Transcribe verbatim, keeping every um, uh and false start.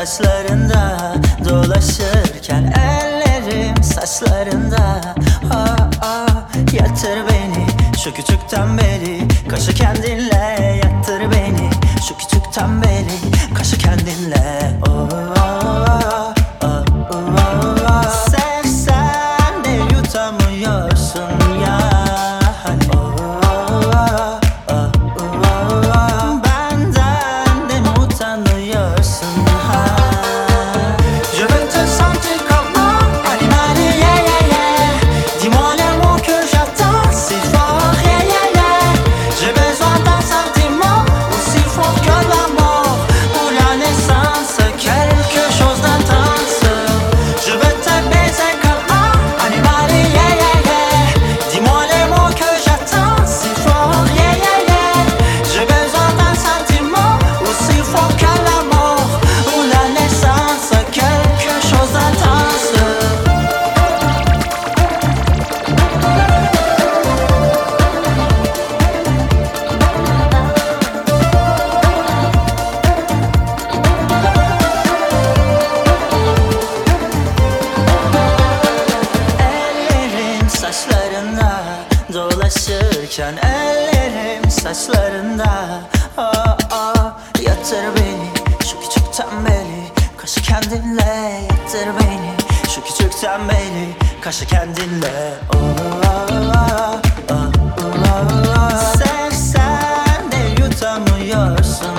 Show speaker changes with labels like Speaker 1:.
Speaker 1: saçlarında dolaşırken ellerim saçlarında. Aa, aa, yatır beni şu küçük tembeli, kaşı kendinle yaktır beni şu küçük tembeli, kaşı kendinle. Oh, oh, oh, oh, oh. Sevsen de yutamıyorsun ya. Oh, oh, oh, oh, oh. Benden de mi utanıyorsun ha? Je veux te sentir comme un animal, yeah, yeah, yeah. Dis-moi les mots que j'attends si fort, yeah, yeah, yeah. J'ai besoin d'un sentiment aussi fort que la mort ou la naissance, quelque chose d'intense. Je veux te baiser comme un animal, yeah, yeah, yeah. Dis-moi les mots que j'attends si fort, yeah, yeah, yeah. J'ai besoin d'un sentiment aussi fort que la mort ou la naissance, quelque chose d'intense. Ellerim saçlarında dolaşırken ellerim saçlarında. Aa, aa, yatır beni şu küçük tembeli, kaşı kendinle yatır beni şu küçük tembeli, kaşı kendinle. Oh, oh, oh, oh, oh, oh. Sevsen de yutamıyorsun